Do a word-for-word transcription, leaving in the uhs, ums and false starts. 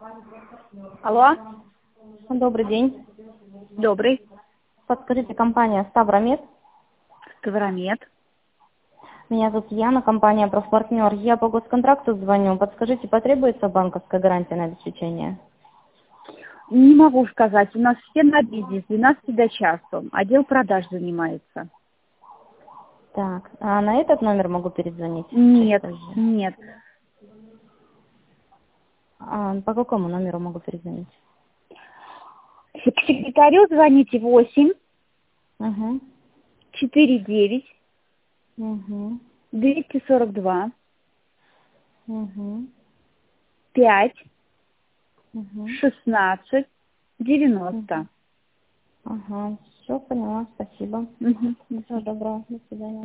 Алло, Добрый день. добрый. Подскажите, компания «Ставромед». Ставромед. Меня зовут Яна, компания «Профпартнер». Я по госконтракту звоню. Подскажите, потребуется банковская гарантия на обеспечение? Не могу сказать, у нас все на обеде с двенадцати до часу. Отдел продаж занимается. Так, а на этот номер могу перезвонить? Нет, Чуть позже. нет. А, по какому номеру могу перезвонить? К секретарю звоните восемь Угу. четыре девять Угу. двести сорок два Угу. пять Угу. шестнадцать девяносто. Ага, все поняла, спасибо. Угу. Всего доброго, до свидания.